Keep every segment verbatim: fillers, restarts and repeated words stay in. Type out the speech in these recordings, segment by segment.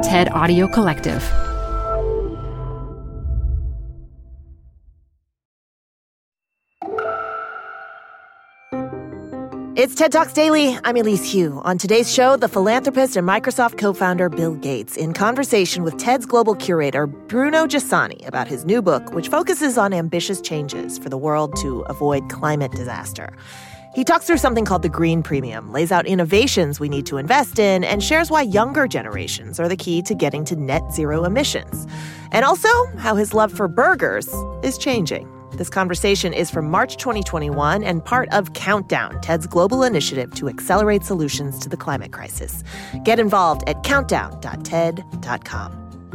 TED Audio Collective. It's TED Talks Daily. I'm Elise Hu. On today's show, the philanthropist and Microsoft co-founder Bill Gates in conversation with TED's global curator Bruno Giussani about his new book, which focuses on ambitious changes for the world to avoid climate disaster. He talks through something called the Green Premium, lays out innovations we need to invest in, and shares why younger generations are the key to getting to net zero emissions. And also how his love for burgers is changing. This conversation is from March twenty twenty-one and part of Countdown, TED's global initiative to accelerate solutions to the climate crisis. Get involved at countdown dot ted dot com.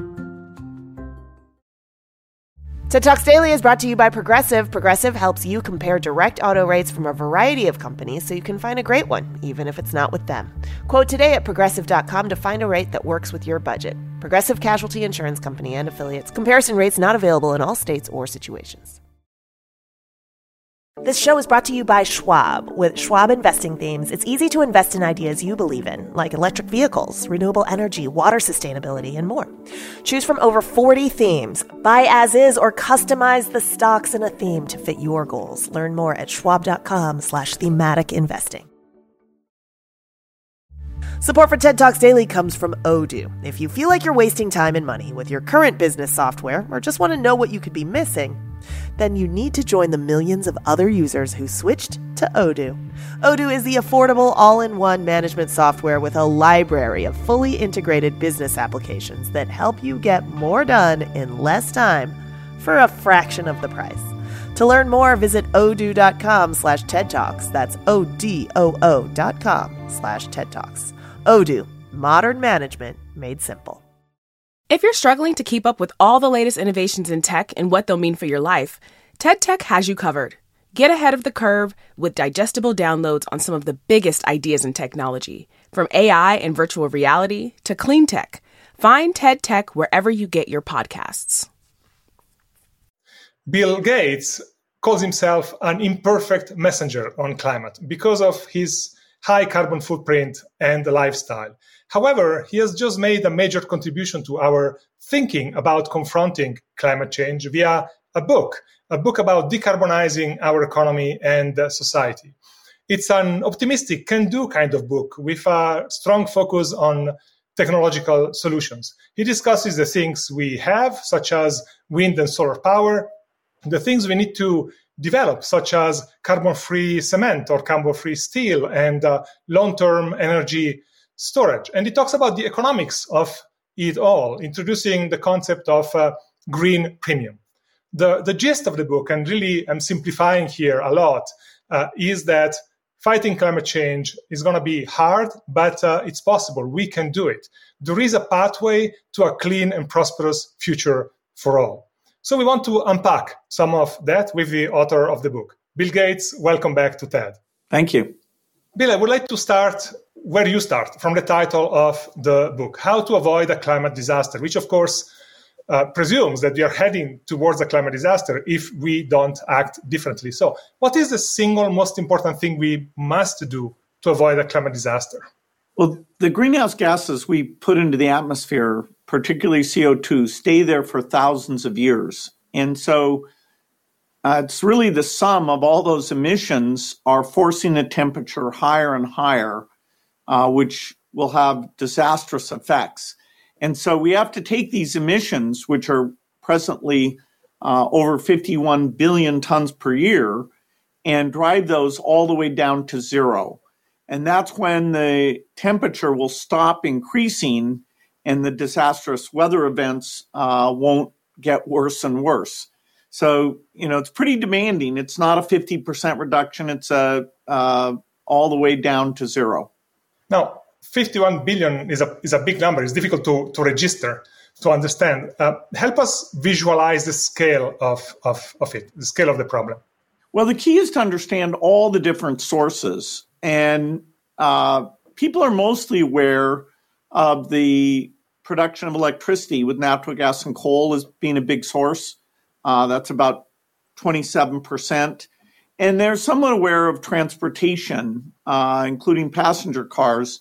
TED Talks Daily is brought to you by Progressive. Progressive helps you compare direct auto rates from a variety of companies so you can find a great one, even if it's not with them. Quote today at progressive dot com to find a rate that works with your budget. Progressive Casualty Insurance Company and affiliates. Comparison rates not available in all states or situations. This show is brought to you by Schwab. With Schwab investing themes, it's easy to invest in ideas you believe in, like electric vehicles, renewable energy, water sustainability, and more. Choose from over forty themes. Buy as is or customize the stocks in a theme to fit your goals. Learn more at schwab.com slash thematic investing. Support for TED Talks Daily comes from Odoo. If you feel like you're wasting time and money with your current business software or just want to know what you could be missing, then you need to join the millions of other users who switched to Odoo. Odoo is the affordable all-in-one management software with a library of fully integrated business applications that help you get more done in less time for a fraction of the price. To learn more, visit odoo.com slash TED Talks. That's O-D-O-O dot com slash TED Talks. Odoo, modern management made simple. If you're struggling to keep up with all the latest innovations in tech and what they'll mean for your life, TED Tech has you covered. Get ahead of the curve with digestible downloads on some of the biggest ideas in technology, from A I and virtual reality to clean tech. Find TED Tech wherever you get your podcasts. Bill Gates calls himself an imperfect messenger on climate because of his high carbon footprint and lifestyle. However, he has just made a major contribution to our thinking about confronting climate change via a book, a book about decarbonizing our economy and uh, society. It's an optimistic, can-do kind of book with a strong focus on technological solutions. He discusses the things we have, such as wind and solar power, the things we need to develop, such as carbon-free cement or carbon-free steel and uh, long-term energy storage. And he talks about the economics of it all, introducing the concept of uh, green premium. The, the gist of the book, and really I'm simplifying here a lot, uh, is that fighting climate change is going to be hard, but uh, it's possible. We can do it. There is a pathway to a clean and prosperous future for all. So we want to unpack some of that with the author of the book. Bill Gates, welcome back to TED. Thank you. Bill, I would like to start where you start, from the title of the book, How to Avoid a Climate Disaster, which of course uh, presumes that we are heading towards a climate disaster if we don't act differently. So what is the single most important thing we must do to avoid a climate disaster? Well, the greenhouse gases we put into the atmosphere, particularly C O two, stay there for thousands of years. And so uh, it's really the sum of all those emissions are forcing the temperature higher and higher, uh, which will have disastrous effects. And so we have to take these emissions, which are presently uh, over fifty-one billion tons per year, and drive those all the way down to zero. And that's when the temperature will stop increasing and the disastrous weather events uh, won't get worse and worse. So, you know, it's pretty demanding. It's not a fifty percent reduction. It's a, uh, all the way down to zero. Now, fifty-one billion is a is a big number. It's difficult to, to register, to understand. Uh, help us visualize the scale of, of, of it, the scale of the problem. Well, the key is to understand all the different sources. And uh, people are mostly aware of the production of electricity with natural gas and coal as being a big source. Uh, that's about twenty-seven percent. And they're somewhat aware of transportation, uh, including passenger cars,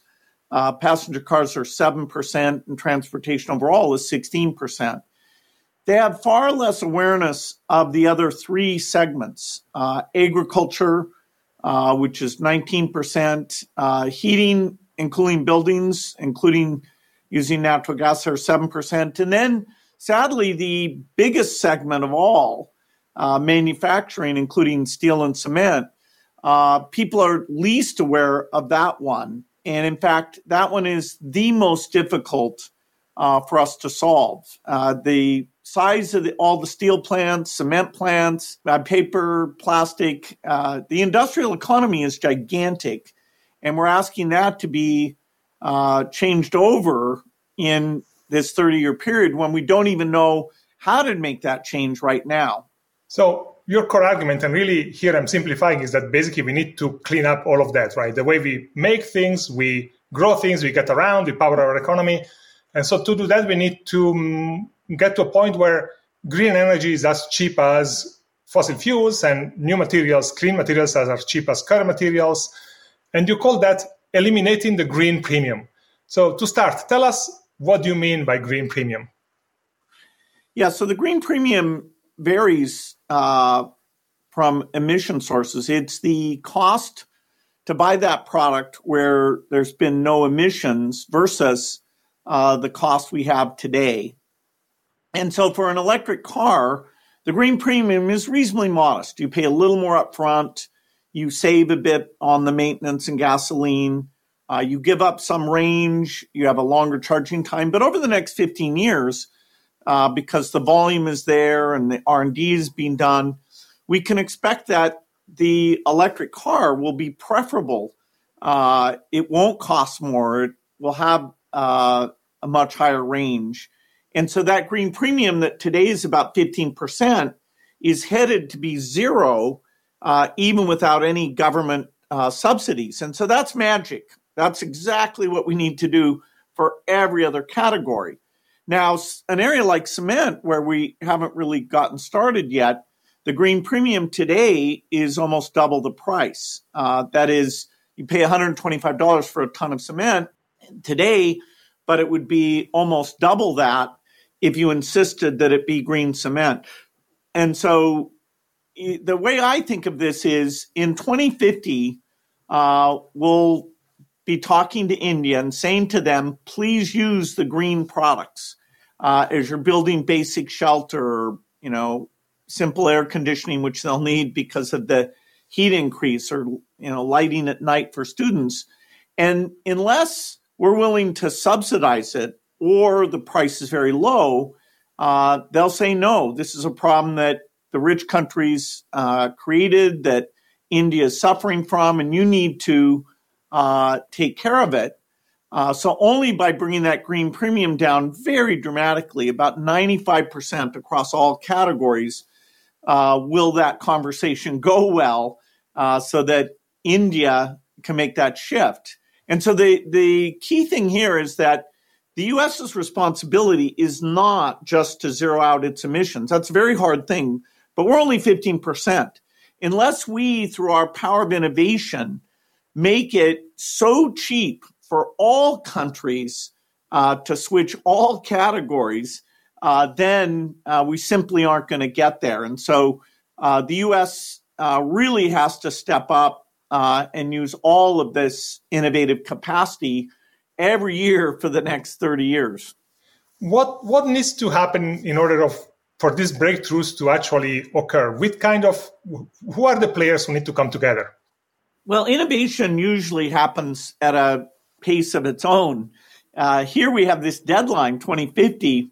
Uh, passenger cars are seven percent, and transportation overall is sixteen percent. They have far less awareness of the other three segments, uh, agriculture, uh, which is nineteen percent, uh, heating and cooling buildings, including using natural gas, are seven percent. And then, sadly, the biggest segment of all, uh, manufacturing, including steel and cement, uh, people are least aware of that one. And in fact, that one is the most difficult uh, for us to solve. Uh, the size of the, all the steel plants, cement plants, uh, paper, plastic, uh, the industrial economy is gigantic. And we're asking that to be uh, changed over in this thirty-year period when we don't even know how to make that change right now. So your core argument, and really here I'm simplifying, is that basically we need to clean up all of that, right? The way we make things, we grow things, we get around, we power our economy. And so to do that, we need to um, get to a point where green energy is as cheap as fossil fuels and new materials, clean materials, as are cheap as current materials. And you call that eliminating the green premium. So to start, tell us, what do you mean by green premium? Yeah, so the green premium varies uh, from emission sources. It's the cost to buy that product where there's been no emissions versus uh, the cost we have today. And so for an electric car, the green premium is reasonably modest. You pay a little more upfront. You save a bit on the maintenance and gasoline. Uh, you give up some range. You have a longer charging time. But over the next fifteen years, uh, because the volume is there and the R and D is being done, we can expect that the electric car will be preferable. Uh, it won't cost more. It will have uh, a much higher range. And so that green premium that today is about fifteen percent is headed to be zero, uh, even without any government uh, subsidies. And so that's magic. That's exactly what we need to do for every other category. Now, an area like cement, where we haven't really gotten started yet, the green premium today is almost double the price. Uh, that is, you pay one hundred twenty-five dollars for a ton of cement today, but it would be almost double that if you insisted that it be green cement. And so the way I think of this is in twenty fifty, uh, we'll be talking to India and saying to them, please use the green products uh, as you're building basic shelter, you know, simple air conditioning, which they'll need because of the heat increase, or, you know, lighting at night for students. And unless we're willing to subsidize it or the price is very low, uh, they'll say, no, this is a problem that the rich countries uh, created, that India is suffering from, and you need to uh, take care of it. Uh, so only by bringing that green premium down very dramatically, about ninety-five percent across all categories, uh, will that conversation go well uh, so that India can make that shift. And so the, the key thing here is that the U S's responsibility is not just to zero out its emissions. That's a very hard thing, but we're only fifteen percent. Unless we, through our power of innovation, make it so cheap for all countries uh, to switch all categories, uh, then uh, we simply aren't going to get there. And so uh, the U S uh, really has to step up uh, and use all of this innovative capacity every year for the next thirty years. What what needs to happen in order of for these breakthroughs to actually occur? With kind of who are the players who need to come together? Well, innovation usually happens at a pace of its own. Uh, here we have this deadline, twenty fifty,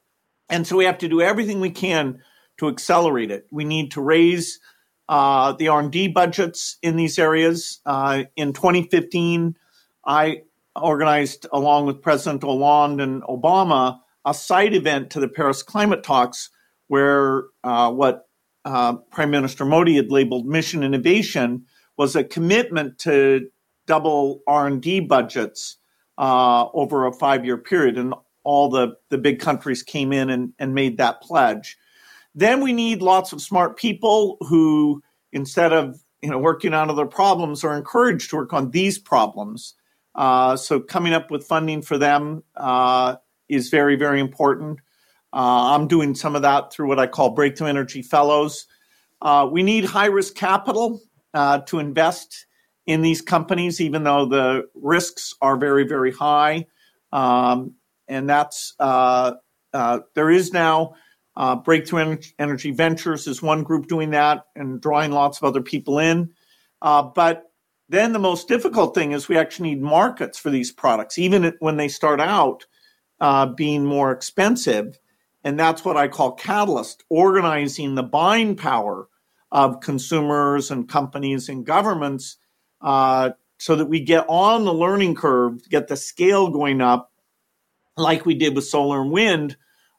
and so we have to do everything we can to accelerate it. We need to raise uh, the R and D budgets in these areas. Uh, in twenty fifteen, I organized, along with President Hollande and Obama, a side event to the Paris climate talks where uh, what uh, Prime Minister Modi had labeled mission innovation was a commitment to double R and D budgets uh, over a five-year period. And all the, the big countries came in and, and made that pledge. Then we need lots of smart people who, instead of you know working on other problems, are encouraged to work on these problems. Uh, so coming up with funding for them uh, is very, very important. Uh, I'm doing some of that through what I call Breakthrough Energy Fellows. Uh, we need high-risk capital uh, to invest in these companies, even though the risks are very, very high. Um, and that's uh, uh, there is now uh, Breakthrough Energy Ventures is one group doing that and drawing lots of other people in. Uh, but then the most difficult thing is we actually need markets for these products, even when they start out uh, being more expensive. And that's what I call catalyst, organizing the buying power of consumers and companies and governments uh, so that we get on the learning curve, get the scale going up like we did with solar and wind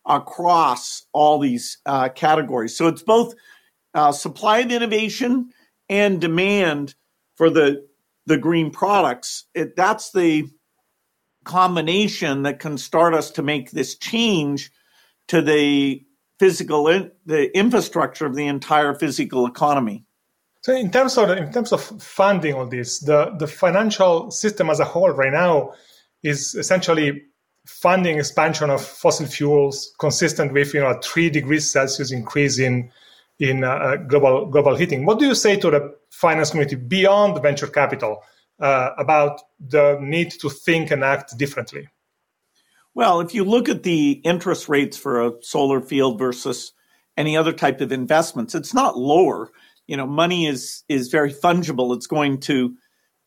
across all these uh, categories. So it's both uh, supply of innovation and demand for the, the green products. It, that's the combination that can start us to make this change to the physical, in, the infrastructure of the entire physical economy. So in terms of in terms of funding all this, the, the financial system as a whole right now is essentially funding expansion of fossil fuels consistent with you know a three degrees Celsius increase in in uh, global global heating. What do you say to the finance community beyond venture capital uh, about the need to think and act differently? Well, if you look at the interest rates for a solar field versus any other type of investments, it's not lower. You know, money is is very fungible. It's going to,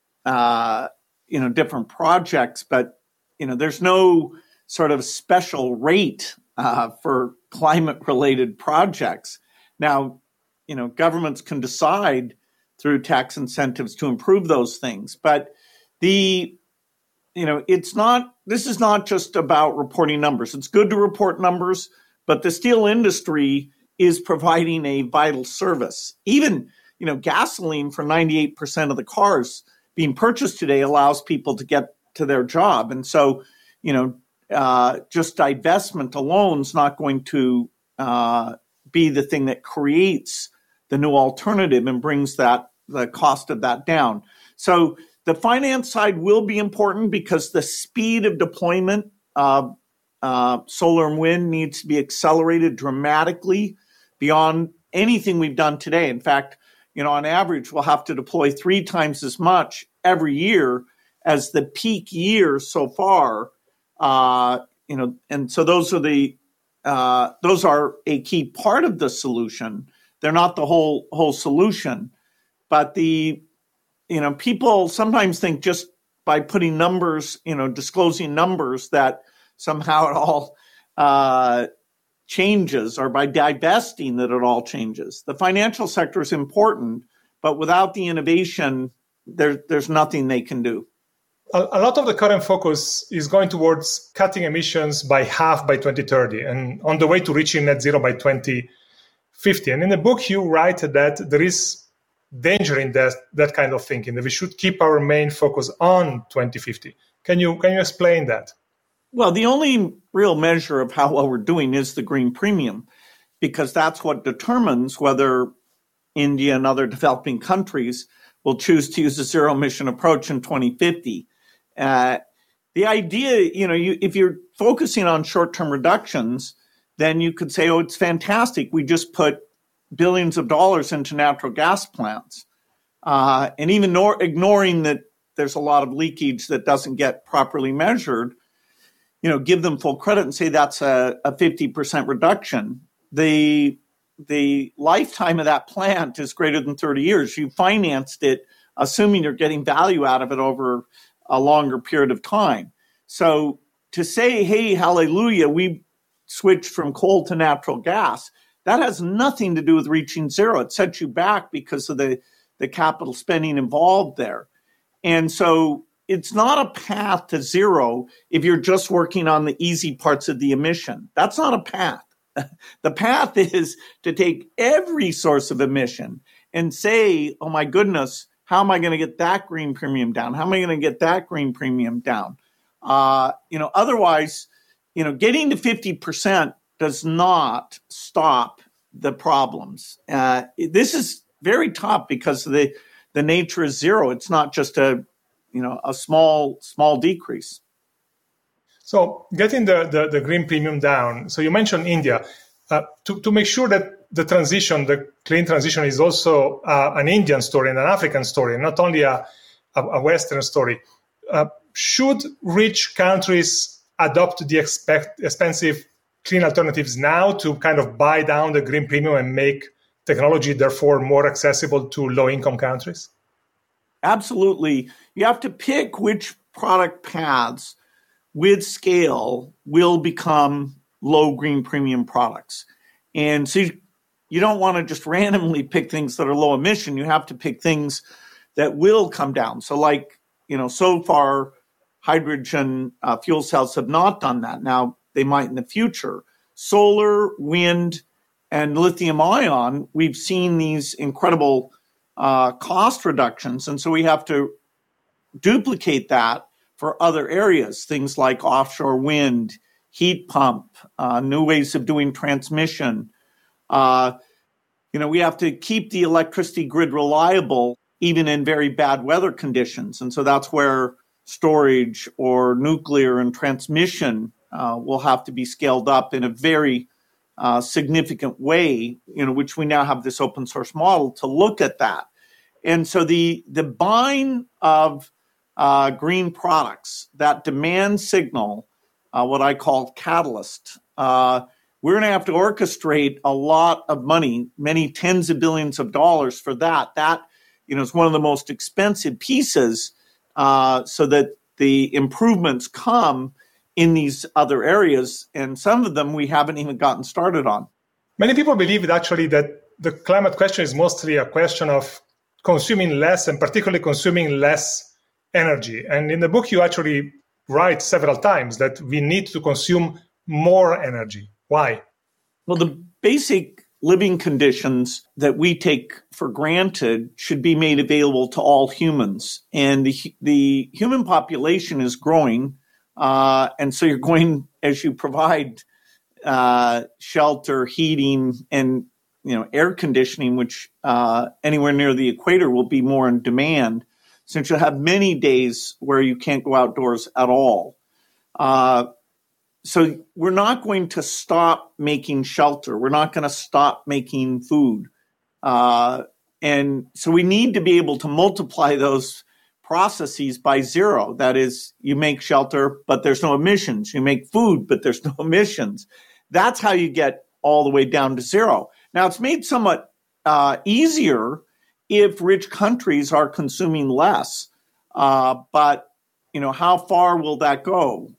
uh, you know, different projects, but, you know, there's no sort of special rate uh, for climate-related projects. Now, you know, governments can decide through tax incentives to improve those things, but the You know, it's not, this is not just about reporting numbers. It's good to report numbers, but the steel industry is providing a vital service. Even, you know, gasoline for ninety-eight percent of the cars being purchased today allows people to get to their job. And so, you know, uh, just divestment alone is not going to uh, be the thing that creates the new alternative and brings that, the cost of that down. So, the finance side will be important because the speed of deployment of uh, solar and wind needs to be accelerated dramatically beyond anything we've done today. In fact, you know, on average, we'll have to deploy three times as much every year as the peak year so far. Uh, you know, and so those are the uh, those are a key part of the solution. They're not the whole whole solution, but the You know, people sometimes think just by putting numbers, you know, disclosing numbers that somehow it all uh, changes, or by divesting that it all changes. The financial sector is important, but without the innovation, there, there's nothing they can do. A, a lot of the current focus is going towards cutting emissions by half by twenty thirty and on the way to reaching net zero by twenty fifty. And in the book, you write that there is danger in that that kind of thinking, that we should keep our main focus on twenty fifty. Can you can you explain that? Well, the only real measure of how well we're doing is the green premium, because that's what determines whether India and other developing countries will choose to use a zero emission approach in twenty fifty. Uh, the idea, you know, you, if you're focusing on short-term reductions, then you could say, oh, it's fantastic. We just put billions of dollars into natural gas plants. Uh, and even nor- ignoring that there's a lot of leakage that doesn't get properly measured, you know, give them full credit and say that's a, a fifty percent reduction. The, the lifetime of that plant is greater than thirty years. You financed it, assuming you're getting value out of it over a longer period of time. So to say, hey, hallelujah, we switched from coal to natural gas, that has nothing to do with reaching zero. It sets you back because of the, the capital spending involved there. And so it's not a path to zero if you're just working on the easy parts of the emission. That's not a path. The path is to take every source of emission and say, oh my goodness, how am I going to get that green premium down? How am I going to get that green premium down? Uh, you know, otherwise, you know, getting to fifty percent does not stop the problems. Uh, this is very tough because the, the nature is zero. It's not just a you know, a small, small decrease. So getting the, the, the green premium down, so you mentioned India. Uh, to, to make sure that the transition, the clean transition is also uh, an Indian story and an African story, not only a, a, a Western story. Uh, should rich countries adopt the expect, expensive clean alternatives now to kind of buy down the green premium and make technology, therefore, more accessible to low-income countries? Absolutely. You have to pick which product paths with scale will become low green premium products. And so you, you don't want to just randomly pick things that are low emission. You have to pick things that will come down. So like, you know, so far, hydrogen uh, fuel cells have not done that. Now, they might in the future. Solar, wind, and lithium ion, we've seen these incredible uh, cost reductions. And so we have to duplicate that for other areas, things like offshore wind, heat pump, uh, new ways of doing transmission. Uh, you know, we have to keep the electricity grid reliable, even in very bad weather conditions. And so that's where storage or nuclear and transmission uh, will have to be scaled up in a very uh, significant way, you know, which we now have this open source model to look at that. And so the, the buying of uh, green products, that demand signal, uh, what I call catalyst, uh, we're going to have to orchestrate a lot of money, many tens of billions of dollars for that. That, you know, is one of the most expensive pieces uh, so that the improvements come in these other areas. And some of them we haven't even gotten started on. Many people believe that actually that the climate question is mostly a question of consuming less and particularly consuming less energy. And in the book, you actually write several times that we need to consume more energy. Why? Well, the basic living conditions that we take for granted should be made available to all humans. And the, the human population is growing. Uh, and so you're going, as you provide uh, shelter, heating, and you know, air conditioning, which uh, anywhere near the equator will be more in demand, since you'll have many days where you can't go outdoors at all. Uh, so we're not going to stop making shelter. We're not going to stop making food. Uh, and so we need to be able to multiply those processes by zero. That is, you make shelter, but there's no emissions. You make food, but there's no emissions. That's how you get all the way down to zero. Now, it's made somewhat uh, easier if rich countries are consuming less. Uh, but, you know, how far will that go?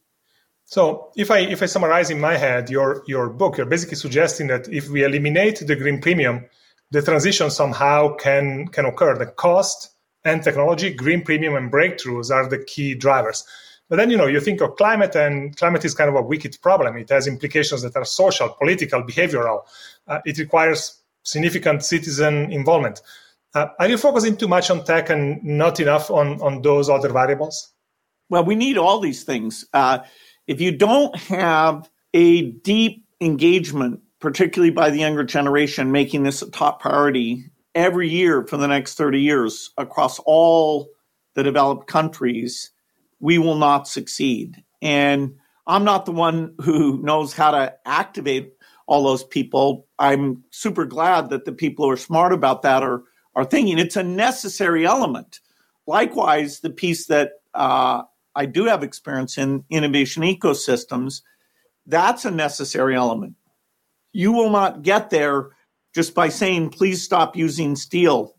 So if I if I summarize in my head your, your book, you're basically suggesting that if we eliminate the green premium, the transition somehow can, can occur. The cost and technology, green premium and breakthroughs are the key drivers. But then, you know, you think of climate, and climate is kind of a wicked problem. It has implications that are social, political, behavioral. Uh, it requires significant citizen involvement. Uh, are you focusing too much on tech and not enough on, on those other variables? Well, we need all these things. Uh, if you don't have a deep engagement, particularly by the younger generation, making this a top priority every year for the next thirty years across all the developed countries, we will not succeed. And I'm not the one who knows how to activate all those people. I'm super glad that the people who are smart about that are are thinking it's a necessary element. Likewise, the piece that uh, I do have experience in, innovation ecosystems, that's a necessary element. You will not get there just by saying, please stop using steel.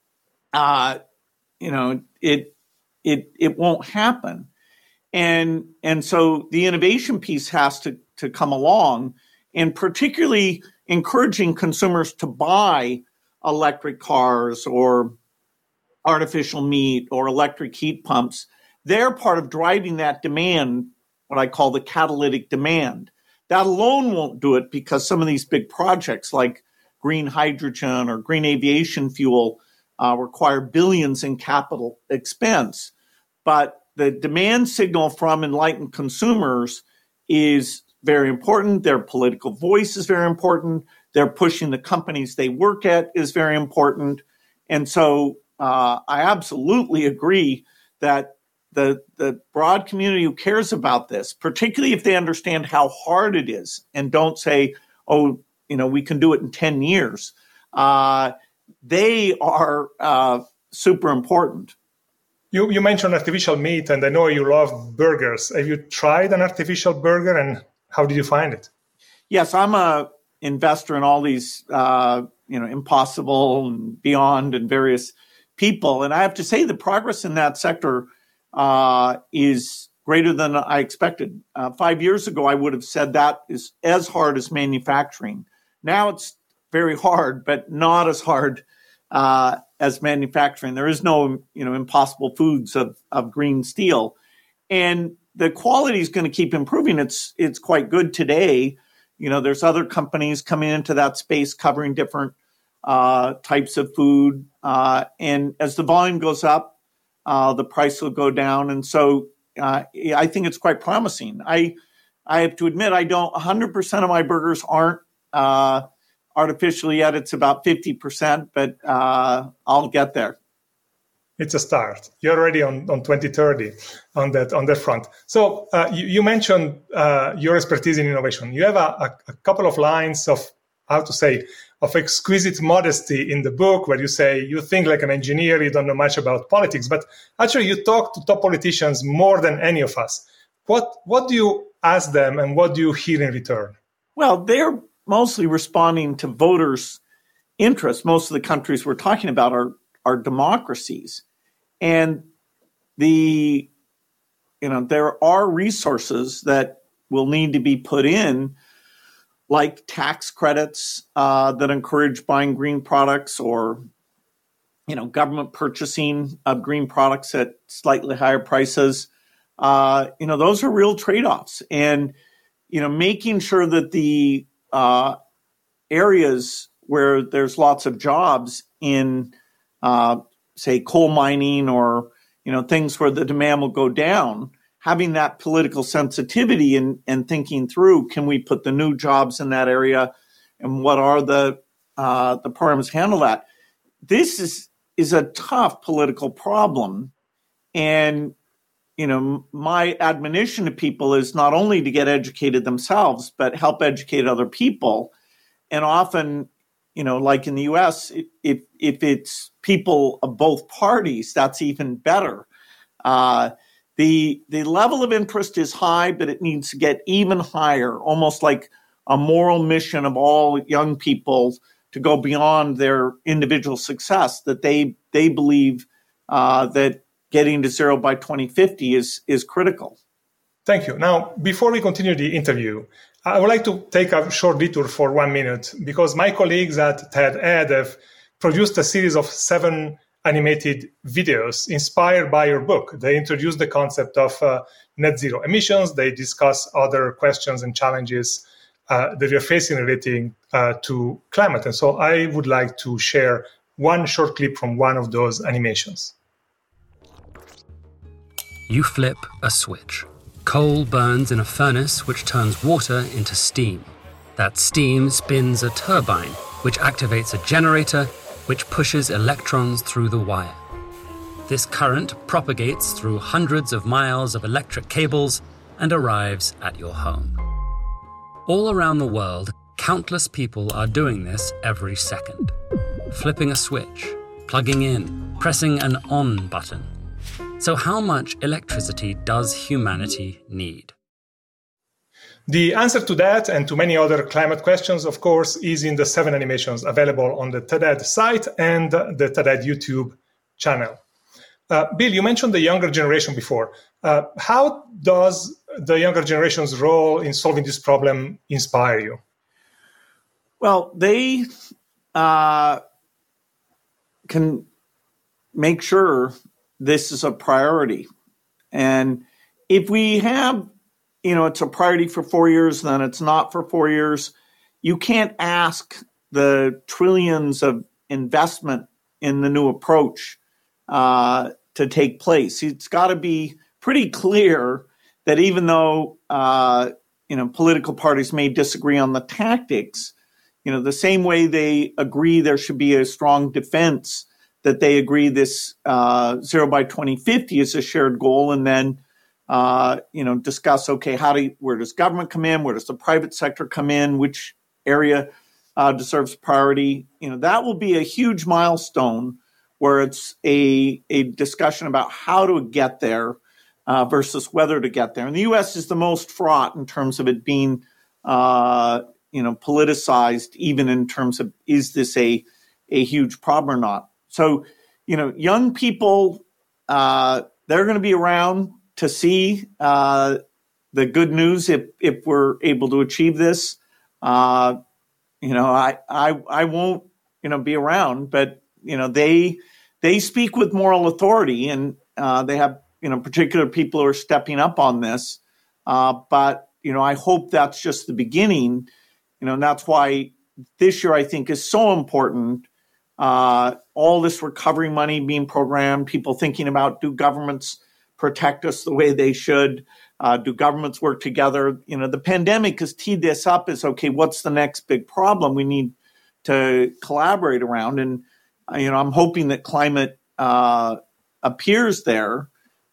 Uh, you know, it it it won't happen. And and so the innovation piece has to, to come along, and particularly encouraging consumers to buy electric cars or artificial meat or electric heat pumps. They're part of driving that demand, what I call the catalytic demand. That alone won't do it, because some of these big projects like green hydrogen or green aviation fuel uh, require billions in capital expense. But the demand signal from enlightened consumers is very important. Their political voice is very important. They're pushing the companies they work at is very important. And so uh, I absolutely agree that the the broad community who cares about this, particularly if they understand how hard it is and don't say, oh, you know, we can do it in ten years. Uh, they are uh, super important. You, you mentioned artificial meat, and I know you love burgers. Have you tried an artificial burger, and how did you find it? Yes, I'm a investor in all these, uh, you know, Impossible and Beyond and various people. And I have to say the progress in that sector uh, is greater than I expected. Uh, five years ago, I would have said that is as hard as manufacturing. Now it's very hard, but not as hard uh, as manufacturing. There is no, you know, Impossible Foods of, of green steel. And the quality is going to keep improving. It's it's quite good today. You know, there's other companies coming into that space covering different uh, types of food. Uh, and as the volume goes up, uh, the price will go down. And so uh, I think it's quite promising. I I have to admit, I don't, one hundred percent of my burgers aren't uh, artificial yet. It's about fifty percent, but uh, I'll get there. It's a start. You're already on, on twenty thirty on that on that front. So uh, you, you mentioned uh, your expertise in innovation. You have a, a, a couple of lines of, how to say, of exquisite modesty in the book where you say you think like an engineer, you don't know much about politics, but actually you talk to top politicians more than any of us. What, what do you ask them and what do you hear in return? Well, they're mostly responding to voters' interests. Most of the countries we're talking about are, are democracies. And the, you know, there are resources that will need to be put in, like tax credits uh, that encourage buying green products, or, you know, government purchasing of green products at slightly higher prices. Uh, you know, those are real trade-offs. And, you know, making sure that the uh, areas where there's lots of jobs in uh say coal mining, or, you know, things where the demand will go down, having that political sensitivity and, and thinking through, can we put the new jobs in that area, and what are the uh, the programs handle that? This is is a tough political problem. And, you know, my admonition to people is not only to get educated themselves, but help educate other people. And often, you know, like in the U S, if if it's people of both parties, that's even better. Uh, the the level of interest is high, but it needs to get even higher, almost like a moral mission of all young people to go beyond their individual success, that they they believe uh, that getting to zero by twenty fifty is is critical. Thank you. Now, before we continue the interview, I would like to take a short detour for one minute, because my colleagues at TED-Ed have produced a series of seven animated videos inspired by your book. They introduce the concept of uh, net zero emissions. They discuss other questions and challenges uh, that we are facing relating uh, to climate. And so I would like to share one short clip from one of those animations. You flip a switch. Coal burns in a furnace which turns water into steam. That steam spins a turbine, which activates a generator, which pushes electrons through the wire. This current propagates through hundreds of miles of electric cables and arrives at your home. All around the world, countless people are doing this every second. Flipping a switch, plugging in, pressing an on button. So how much electricity does humanity need? The answer to that and to many other climate questions, of course, is in the seven animations available on the TED-Ed site and the TED-Ed YouTube channel. Uh, Bill, you mentioned the younger generation before. Uh, how does the younger generation's role in solving this problem inspire you? Well, they uh, can make sure this is a priority. And if we have, you know, it's a priority for four years, then it's not for four years, you can't ask the trillions of investment in the new approach uh, to take place. It's got to be pretty clear that even though, uh, you know, political parties may disagree on the tactics, you know, the same way they agree there should be a strong defense that they agree this uh, zero by twenty fifty is a shared goal, and then uh, you know discuss okay, how do you, where does government come in, where does the private sector come in, which area uh, deserves priority. You know that will be a huge milestone where it's a a discussion about how to get there uh, versus whether to get there. And the U S is the most fraught in terms of it being uh, you know politicized, even in terms of is this a a huge problem or not. So, you know, young people, uh, they're going to be around to see uh, the good news if, if we're able to achieve this. Uh, you know, I, I I won't, you know, be around, but, you know, they they speak with moral authority, and uh, they have, you know, particular people who are stepping up on this. Uh, but, you know, I hope that's just the beginning, you know, and that's why this year I think is so important. Uh, all this recovery money being programmed, people thinking about, do governments protect us the way they should? Uh, do governments work together? You know, the pandemic has teed this up as, okay, what's the next big problem we need to collaborate around? And, uh, you know, I'm hoping that climate uh, appears there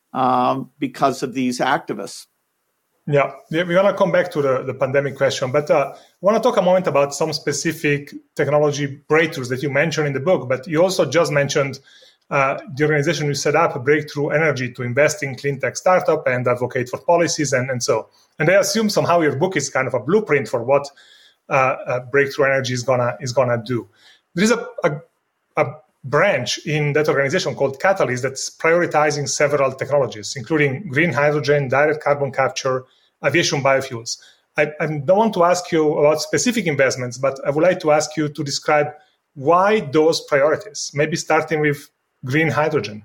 um, because of these activists. Yeah, we're going to come back to the, the pandemic question, but uh, I want to talk a moment about some specific technology breakthroughs that you mentioned in the book, but you also just mentioned uh, the organization you set up, Breakthrough Energy, to invest in clean tech startup and advocate for policies and, and so. And I assume somehow your book is kind of a blueprint for what uh, uh, Breakthrough Energy is gonna is gonna do. There is a, a, a branch in that organization called Catalyst that's prioritizing several technologies, including green hydrogen, direct carbon capture, aviation biofuels. I, I don't want to ask you about specific investments, but I would like to ask you to describe why those priorities, maybe starting with green hydrogen.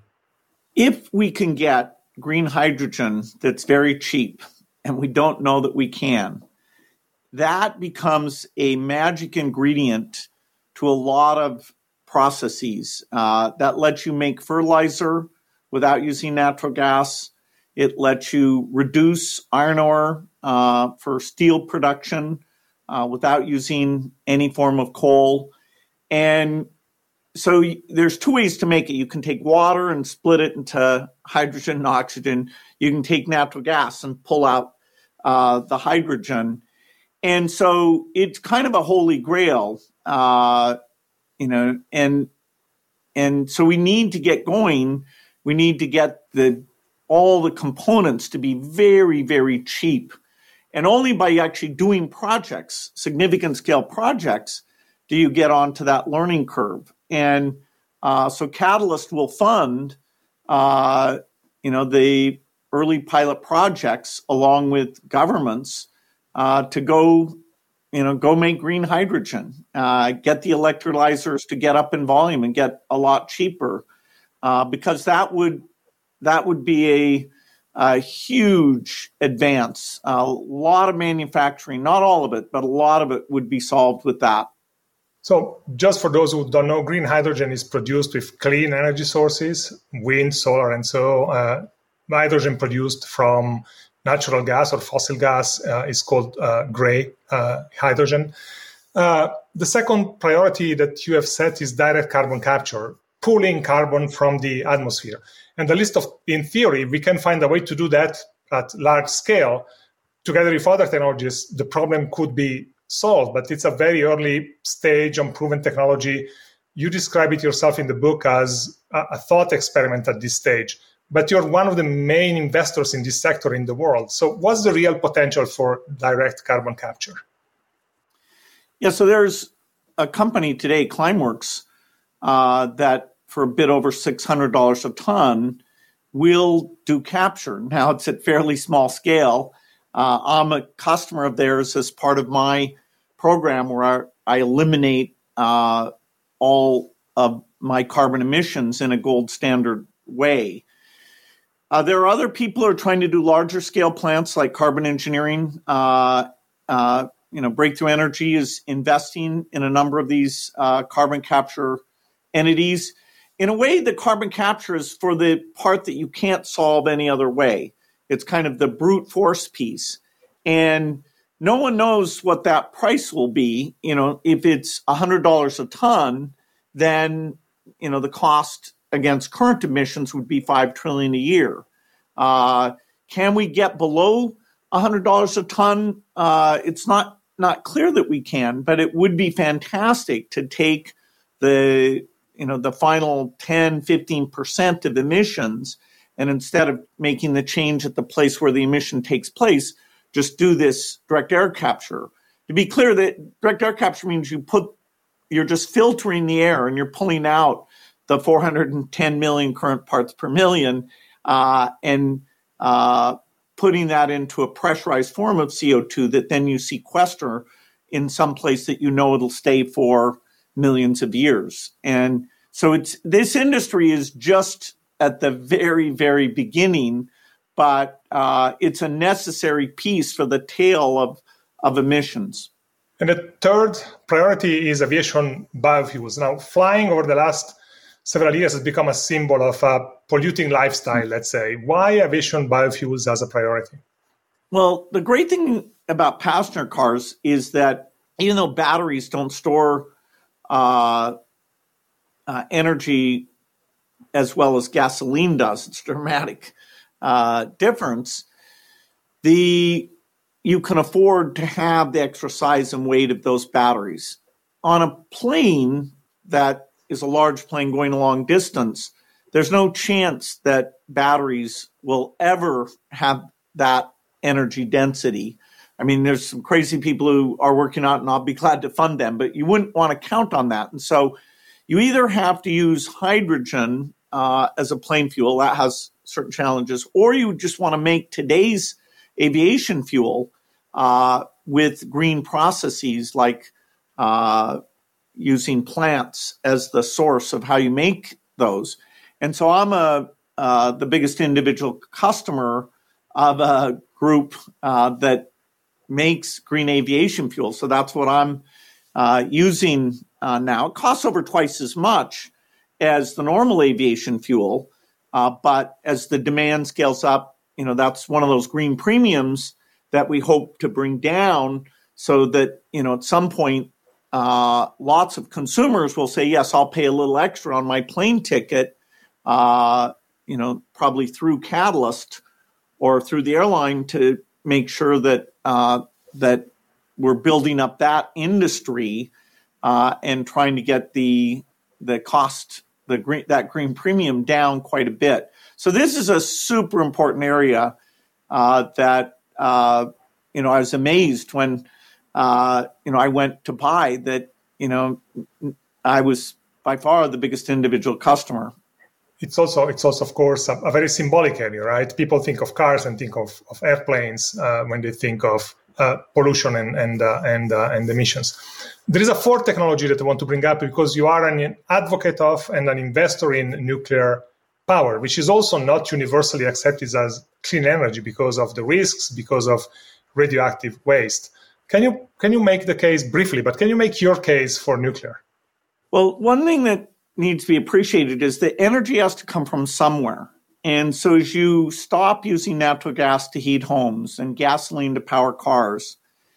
If we can get green hydrogen that's very cheap, and we don't know that we can, that becomes a magic ingredient to a lot of processes uh, that lets you make fertilizer without using natural gas. It lets you reduce iron ore uh, for steel production uh, without using any form of coal. And so there's two ways to make it. You can take water and split it into hydrogen and oxygen. You can take natural gas and pull out uh, the hydrogen. And so it's kind of a holy grail, uh, you know, and and so we need to get going. We need to get the all the components to be very, very cheap. And only by actually doing projects, significant scale projects, do you get onto that learning curve. And uh, so Catalyst will fund, uh, you know, the early pilot projects along with governments uh, to go, you know, go make green hydrogen, uh, get the electrolyzers to get up in volume and get a lot cheaper, uh, because that would that would be a, a huge advance. A lot of manufacturing, not all of it, but a lot of it would be solved with that. So just for those who don't know, green hydrogen is produced with clean energy sources, wind, solar, and so uh, hydrogen produced from natural gas or fossil gas uh, is called uh, gray uh, hydrogen. Uh, the second priority that you have set is direct carbon capture, pulling carbon from the atmosphere. And the list of, in theory, we can find a way to do that at large scale. Together with other technologies, the problem could be solved, but it's a very early stage, unproven technology. You describe it yourself in the book as a, a thought experiment at this stage, but you're one of the main investors in this sector in the world. So what's the real potential for direct carbon capture? Yeah, so there's a company today, Climeworks, uh, that for a bit over six hundred dollars a ton will do capture. Now it's at fairly small scale. Uh, I'm a customer of theirs as part of my program where I, I eliminate uh, all of my carbon emissions in a gold standard way. Uh, there are other people who are trying to do larger scale plants like Carbon Engineering. Uh, uh, you know, Breakthrough Energy is investing in a number of these uh, carbon capture entities. In a way, the carbon capture is for the part that you can't solve any other way. It's kind of the brute force piece. And no one knows what that price will be. You know, if it's one hundred dollars a ton, then you know, the cost against current emissions would be five trillion dollars a year. Uh, can we get below one hundred dollars a ton? Uh, it's not, not clear that we can, but it would be fantastic to take the, you know, the final ten, fifteen percent of emissions, and instead of making the change at the place where the emission takes place, just do this direct air capture. To be clear, that direct air capture means you put, you're just filtering the air and you're pulling out the four hundred ten million current parts per million uh, and uh, putting that into a pressurized form of C O two that then you sequester in some place that you know it'll stay for millions of years. And so it's this industry is just at the very, very beginning, but uh, it's a necessary piece for the tail of, of emissions. And the third priority is aviation biofuels. Now, flying over the last several years has become a symbol of a polluting lifestyle, let's say. Why aviation biofuels as a priority? Well, the great thing about passenger cars is that even though batteries don't store uh, uh, energy as well as gasoline does, it's a dramatic uh, difference, the you can afford to have the extra size and weight of those batteries. On a plane that is a large plane going a long distance, there's no chance that batteries will ever have that energy density. I mean, there's some crazy people who are working on it, and I'll be glad to fund them, but you wouldn't want to count on that. And so you either have to use hydrogen uh, as a plane fuel, that has certain challenges, or you just want to make today's aviation fuel uh, with green processes like uh, using plants as the source of how you make those. And so I'm a uh, the biggest individual customer of a group uh, that makes green aviation fuel. So that's what I'm uh, using uh, now. It costs over twice as much as the normal aviation fuel, uh, but as the demand scales up, you know, that's one of those green premiums that we hope to bring down so that, you know, at some point, uh, lots of consumers will say, yes, I'll pay a little extra on my plane ticket, uh, you know, probably through Catalyst or through the airline to make sure that uh, that we're building up that industry uh, and trying to get the the cost, the green, that green premium down quite a bit. So this is a super important area uh, that, uh, you know, I was amazed when, uh, you know, I went to buy that, you know, I was by far the biggest individual customer. It's also, it's also, of course, a, a very symbolic area, right? People think of cars and think of, of airplanes uh, when they think of uh, pollution and and uh, and, uh, and emissions. There is a fourth technology that I want to bring up because you are an advocate of and an investor in nuclear power, which is also not universally accepted as clean energy because of the risks, because of radioactive waste. Can you can you make the case briefly, but can you make your case for nuclear? Well, one thing that needs to be appreciated is that energy has to come from somewhere. And so as you stop using natural gas to heat homes and gasoline to power cars,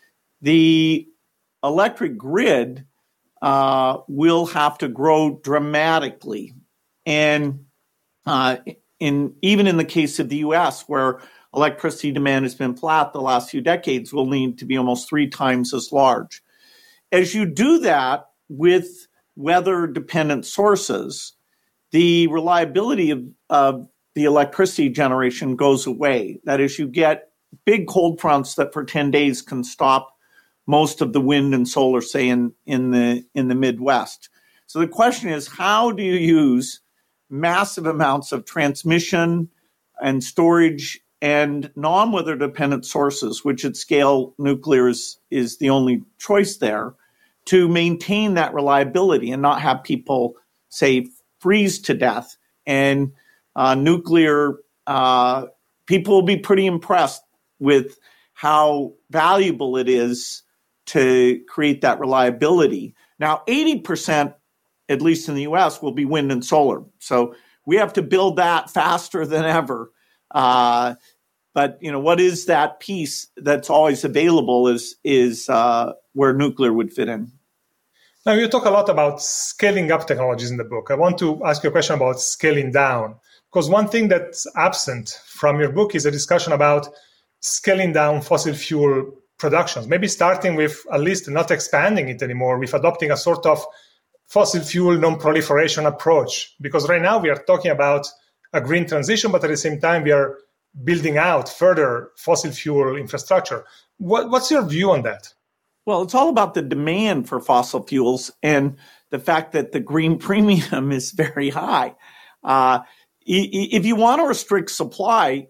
the electric grid uh, will have to grow dramatically. And uh, in even in the case of the U S, where electricity demand has been flat the last few decades, will need to be almost three times as large. As you do that with weather-dependent sources, the reliability of, of the electricity generation goes away. That is, you get big cold fronts that for ten days can stop most of the wind and solar, say, in, in the in the Midwest. So the question is, how do you use massive amounts of transmission and storage and non-weather dependent sources, which at scale nuclear is, is the only choice there, to maintain that reliability and not have people, say, freeze to death. And uh, nuclear, uh, people will be pretty impressed with how valuable it is to create that reliability. Now, eighty percent, at least in the U S, will be wind and solar. So we have to build that faster than ever. Uh, but, you know, what is that piece that's always available is, is uh, where nuclear would fit in. Now, you talk a lot about scaling up technologies in the book. I want to ask you a question about scaling down, because one thing that's absent from your book is a discussion about scaling down fossil fuel productions, maybe starting with at least not expanding it anymore, with adopting a sort of fossil fuel non-proliferation approach. Because right now we are talking about a green transition, but at the same time we are building out further fossil fuel infrastructure. What, what's your view on that? Well, it's all about the demand for fossil fuels and the fact that the green premium is very high. Uh, if you want to restrict supply,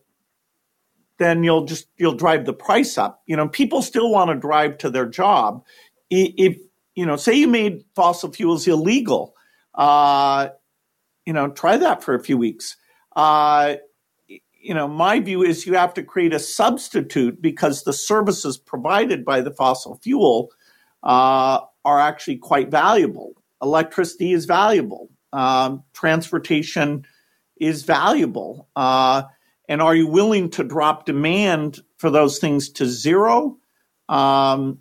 then you'll just you'll drive the price up. You know, people still want to drive to their job. If you know, say you made fossil fuels illegal, uh, you know, try that for a few weeks. Uh, you know, my view is you have to create a substitute because the services provided by the fossil fuel uh, are actually quite valuable. Electricity is valuable. Um, transportation is valuable. Uh, and are you willing to drop demand for those things to zero? Um,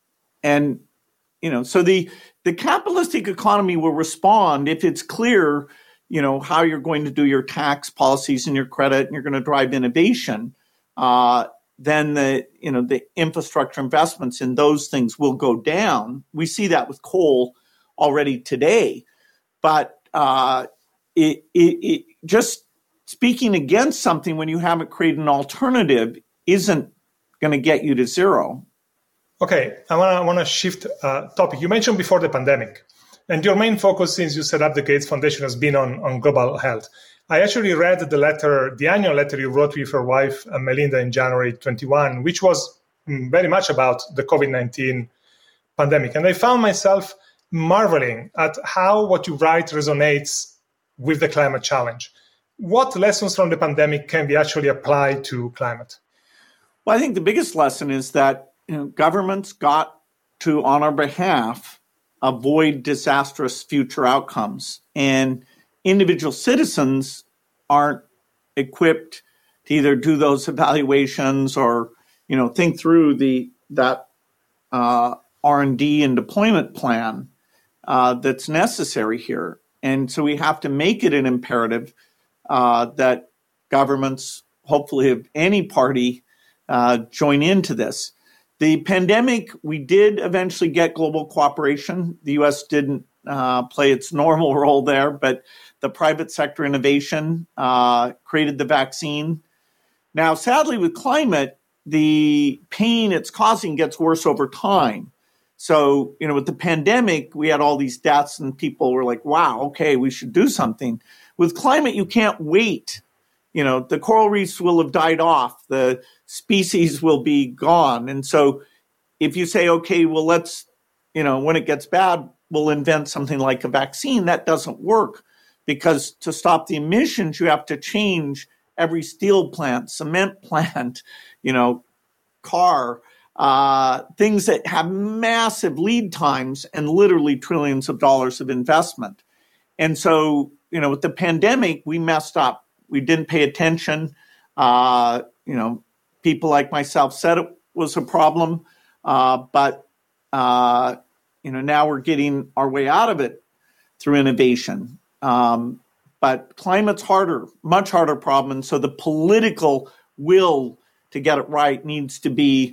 and, you know, so the, the capitalistic economy will respond if it's clear you know, how you're going to do your tax policies and your credit, and you're going to drive innovation, uh, then the, you know, the infrastructure investments in those things will go down. We see that with coal already today. But uh, it, it, it just speaking against something when you haven't created an alternative isn't going to get you to zero. Okay, I want to I want to shift uh, topic. You mentioned before the pandemic. And your main focus since you set up the Gates Foundation has been on, on global health. I actually read the letter, the annual letter you wrote with your wife, uh, Melinda, in January twenty-one, which was mm, very much about the COVID nineteen pandemic. And I found myself marveling at how what you write resonates with the climate challenge. What lessons from the pandemic can we actually apply to climate? Well, I think the biggest lesson is that you know, governments got to, on our behalf, avoid disastrous future outcomes. And individual citizens aren't equipped to either do those evaluations or, you know, think through the that uh, R and D and deployment plan uh, that's necessary here. And so we have to make it an imperative uh, that governments, hopefully of any party, uh, join into this. The pandemic, we did eventually get global cooperation. The U S didn't uh, play its normal role there, but the private sector innovation uh, created the vaccine. Now, sadly, with climate, the pain it's causing gets worse over time. So, you know, with the pandemic, we had all these deaths and people were like, wow, okay, we should do something. With climate, you can't wait. You know, the coral reefs will have died off. The species will be gone. And so if you say, okay, well, let's, you know, when it gets bad, we'll invent something like a vaccine, that doesn't work because to stop the emissions, you have to change every steel plant, cement plant, you know, car, uh, things that have massive lead times and literally trillions of dollars of investment. And so, you know, with the pandemic, we messed up. We didn't pay attention. Uh, you know, people like myself said it was a problem, uh, but, uh, you know, now we're getting our way out of it through innovation. Um, but climate's harder, much harder problem. And so the political will to get it right needs to be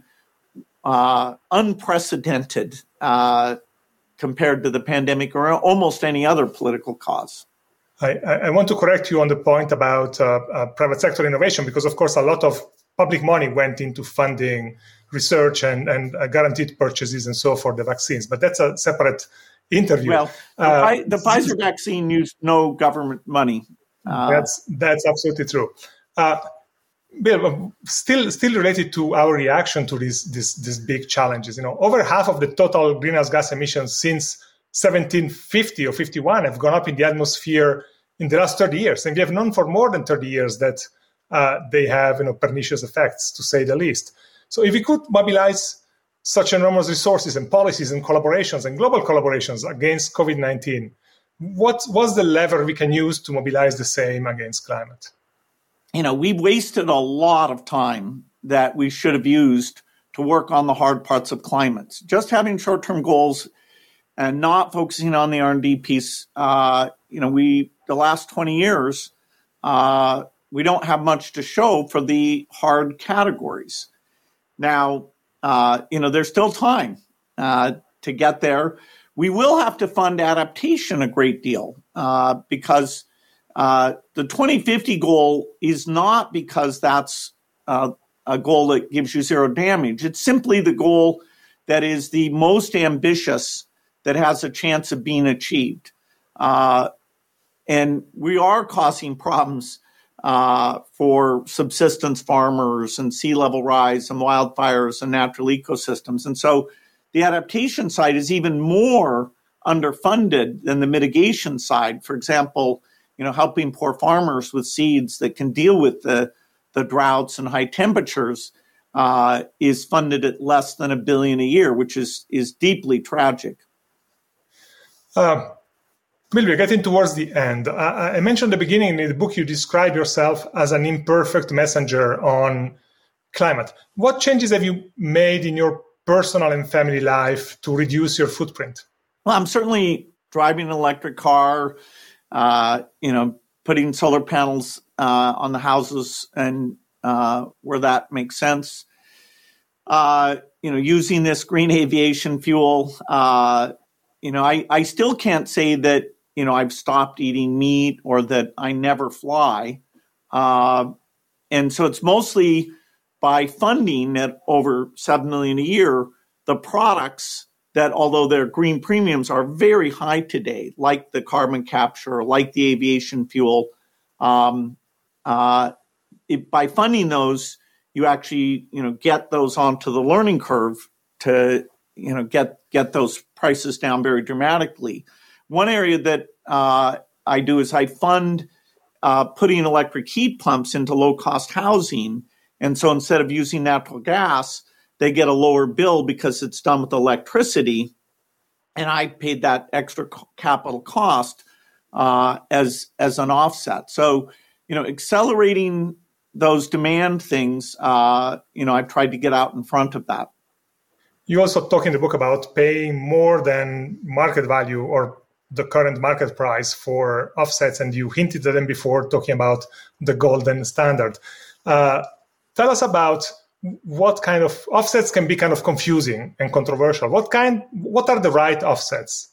uh, unprecedented uh, compared to the pandemic or almost any other political cause. I, I want to correct you on the point about uh, uh, private sector innovation, because, of course, a lot of public money went into funding research and, and uh, guaranteed purchases and so for the vaccines. But that's a separate interview. Well, the, uh, the Pfizer vaccine used no government money. Uh, that's that's absolutely true. Uh, Bill, still still related to our reaction to these these these big challenges. You know, over half of the total greenhouse gas emissions since seventeen fifty or fifty-one have gone up in the atmosphere in the last thirty years. And we have known for more than thirty years that uh, they have, you know, pernicious effects, to say the least. So if we could mobilize such enormous resources and policies and collaborations and global collaborations against COVID nineteen, what was the lever we can use to mobilize the same against climate? You know, we've wasted a lot of time that we should have used to work on the hard parts of climate. Just having short-term goals and not focusing on the R and D piece, uh, you know, we the last twenty years, uh, we don't have much to show for the hard categories. Now, uh, you know, there's still time uh, to get there. We will have to fund adaptation a great deal uh, because uh, the twenty fifty goal is not because that's uh, a goal that gives you zero damage. It's simply the goal that is the most ambitious that has a chance of being achieved. Uh, and we are causing problems uh, for subsistence farmers and sea level rise and wildfires and natural ecosystems. And so the adaptation side is even more underfunded than the mitigation side. For example, you know, helping poor farmers with seeds that can deal with the, the droughts and high temperatures uh, is funded at less than a billion a year, which is, is deeply tragic. Uh, Bill, we're getting towards the end. I, I mentioned at the beginning in the book, you describe yourself as an imperfect messenger on climate. What changes have you made in your personal and family life to reduce your footprint? Well, I'm certainly driving an electric car, uh, you know, putting solar panels uh, on the houses and uh, where that makes sense. Uh, you know, using this green aviation fuel. Uh, you know, I, I still can't say that, you know, I've stopped eating meat or that I never fly. Uh, and so it's mostly by funding at over seven million dollars a year, the products that, although their green premiums are very high today, like the carbon capture, like the aviation fuel, um, uh, it, by funding those, you actually, you know, get those onto the learning curve to, you know, get get those prices down very dramatically. One area that uh, I do is I fund uh, putting electric heat pumps into low-cost housing. And so instead of using natural gas, they get a lower bill because it's done with electricity. And I paid that extra capital cost uh, as, as an offset. So, you know, accelerating those demand things, uh, you know, I've tried to get out in front of that. You also talk in the book about paying more than market value or the current market price for offsets, and you hinted at them before talking about the golden standard. Uh, tell us about what kind of offsets can be kind of confusing and controversial. What kind? What are the right offsets?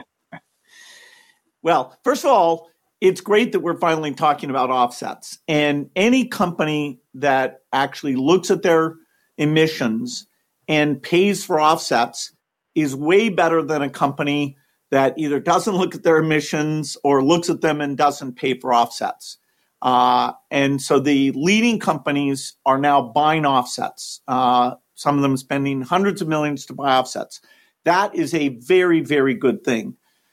Well, first of all, it's great that we're finally talking about offsets. And any company that actually looks at their emissions and pays for offsets is way better than a company that either doesn't look at their emissions or looks at them and doesn't pay for offsets. Uh, and so the leading companies are now buying offsets, uh, some of them spending hundreds of millions to buy offsets. That is a very, very good thing.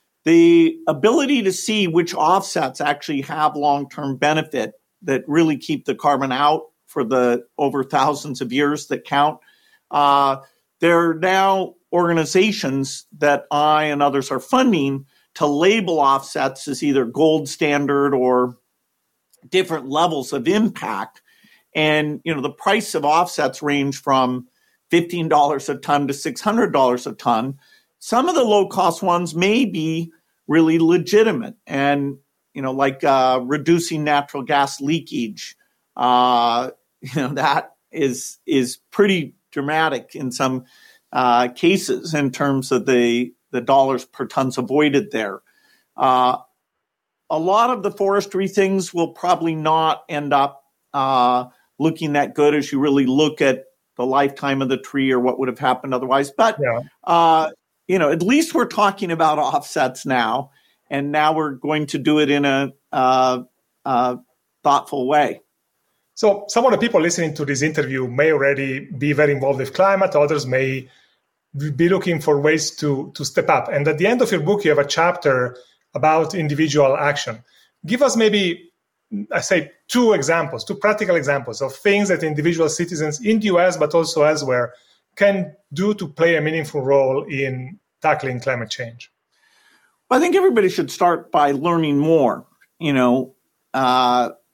The ability to see which offsets actually have long-term benefit that really keep the carbon out for the over thousands of years that count. Uh, there are now organizations that I and others are funding to label offsets as either gold standard or different levels of impact. And, you know, the price of offsets range from fifteen dollars a ton to six hundred dollars a ton. Some of the low-cost ones may be really legitimate and, you know, like uh, reducing natural gas leakage. Uh, you know, that is is pretty dramatic in some uh, cases in terms of the, the dollars per tons avoided there. Uh, a lot of the forestry things will probably not end up uh, looking that good as you really look at the lifetime of the tree or what would have happened otherwise. But, yeah. uh, you know, at least we're talking about offsets now, and now we're going to do it in a uh, uh, thoughtful way. So some of the people listening to this interview may already be very involved with climate. Others may be looking for ways to, to step up. And at the end of your book, you have a chapter about individual action. Give us maybe, I say, two examples, two practical examples of things that individual citizens in the U S, but also elsewhere, can do to play a meaningful role in tackling climate change. Well, I think everybody should start by learning more. You know, uh,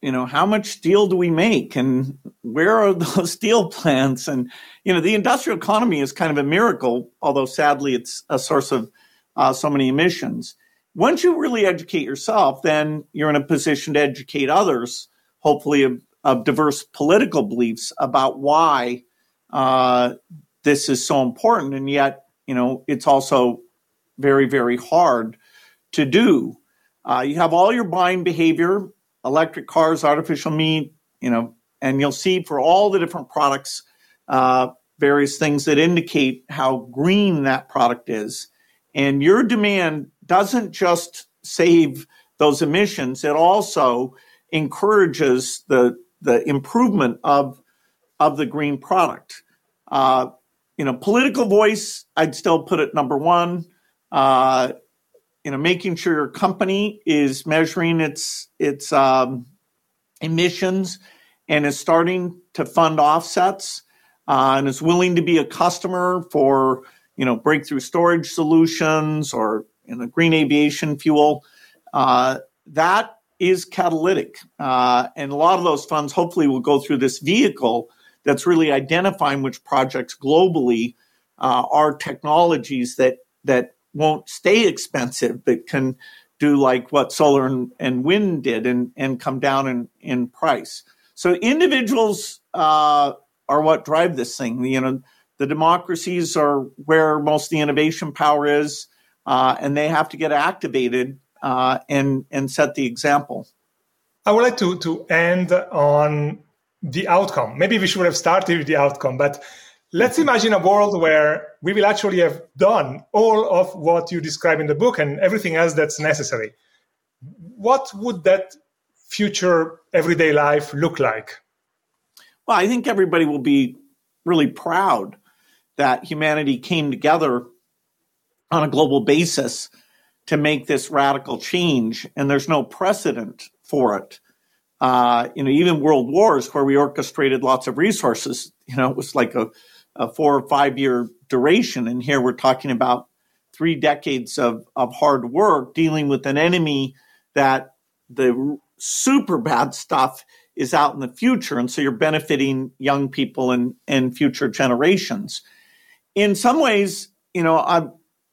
you know, how much steel do we make and where are those steel plants? And, you know, the industrial economy is kind of a miracle, although sadly it's a source of uh, so many emissions. Once you really educate yourself, then you're in a position to educate others, hopefully of, of diverse political beliefs about why uh, this is so important. And yet, you know, it's also very, very hard to do. Uh, you have all your buying behavior, electric cars, artificial meat, you know, and you'll see for all the different products, uh, various things that indicate how green that product is. And your demand doesn't just save those emissions, it also encourages the the improvement of, of the green product. Uh, you know, political voice, I'd still put it number one. Uh, you know, making sure your company is measuring its its um, emissions and is starting to fund offsets uh, and is willing to be a customer for, you know, breakthrough storage solutions or, you know, green aviation fuel. Uh, that is catalytic. Uh, and a lot of those funds hopefully will go through this vehicle that's really identifying which projects globally uh, are technologies that that won't stay expensive, but can do like what solar and, and wind did and, and come down in, in price. So individuals uh, are what drive this thing. You know, the democracies are where most of the innovation power is, uh, and they have to get activated uh, and, and set the example. I would like to, to end on the outcome. Maybe we should have started with the outcome, but let's imagine a world where we will actually have done all of what you describe in the book and everything else that's necessary. What would that future everyday life look like? Well, I think everybody will be really proud that humanity came together on a global basis to make this radical change, and there's no precedent for it. Uh, you know, even world wars where we orchestrated lots of resources, you know, it was like a a four or five year duration. And here we're talking about three decades of, of hard work dealing with an enemy that the super bad stuff is out in the future. And so you're benefiting young people and, and future generations. In some ways, you know, I,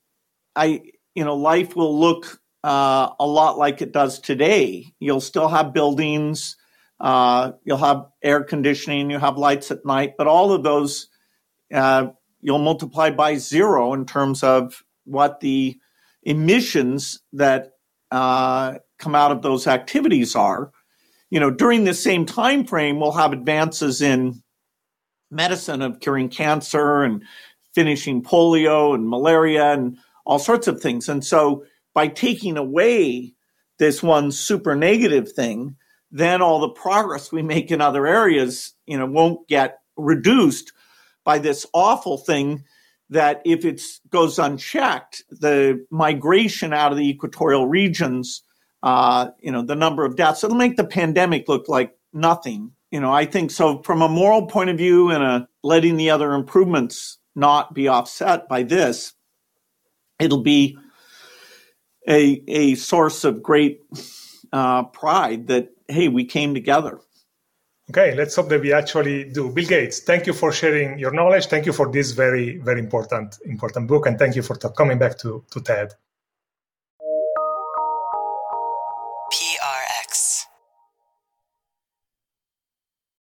I, you know, life will look uh, a lot like it does today. You'll still have buildings, uh, you'll have air conditioning, you'll have lights at night, but all of those Uh, you'll multiply by zero in terms of what the emissions that uh, come out of those activities are. You know, during the same time frame, we'll have advances in medicine of curing cancer and finishing polio and malaria and all sorts of things. And so by taking away this one super negative thing, then all the progress we make in other areas, you know, won't get reduced by this awful thing that if it goes unchecked, the migration out of the equatorial regions, uh, you know, the number of deaths, it'll make the pandemic look like nothing. You know, I think so from a moral point of view and a letting the other improvements not be offset by this, it'll be a, a source of great uh, pride that, hey, we came together. Okay, let's hope that we actually do. Bill Gates, thank you for sharing your knowledge. Thank you for this very, very important, important book. And thank you for t- coming back to, to TED.